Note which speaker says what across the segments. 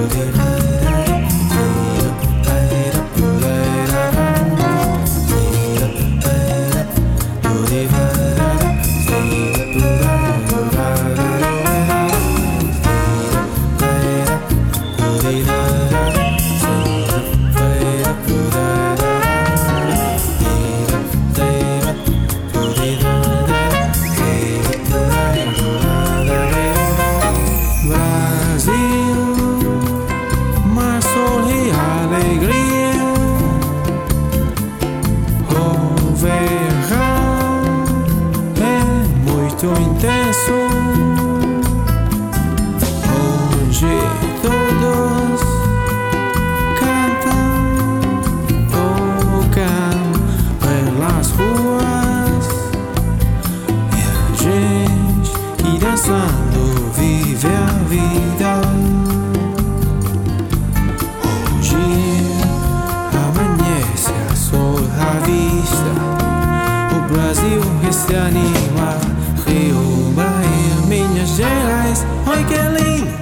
Speaker 1: Muito intenso, onde todos cantam, tocam pelas ruas e a gente que dançando vive a vida. Hoje amanhece a sol à vista, o Brasil que se anima. Rio, Bahia, Minas Gerais, oi que lindo.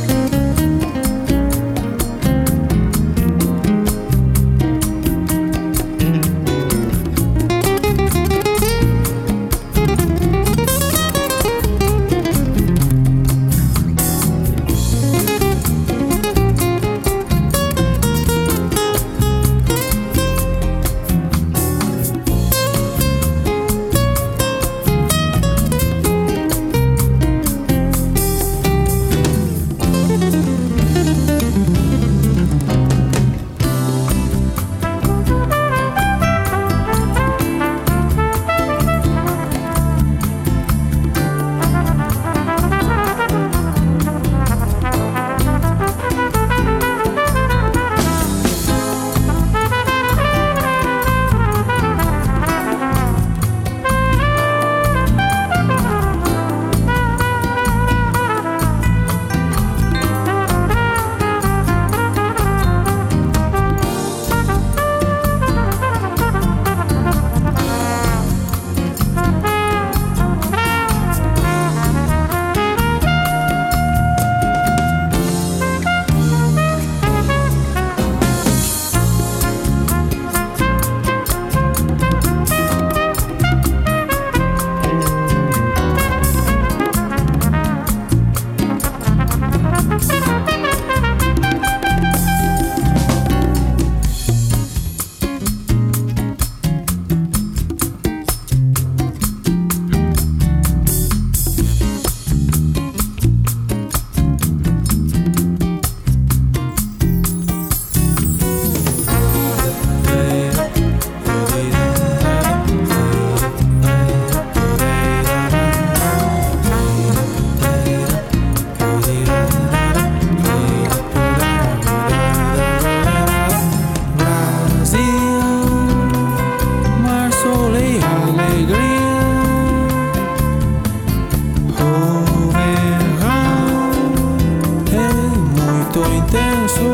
Speaker 1: Intenso,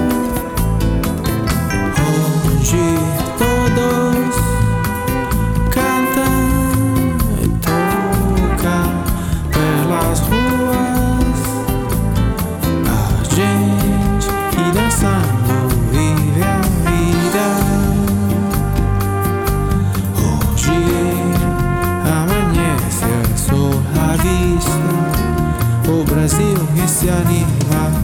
Speaker 1: onde todos cantam e tocam pelas ruas, a gente que dançando vive a vida. Hoje amanhece a sol à vista, o Brasil que se anima.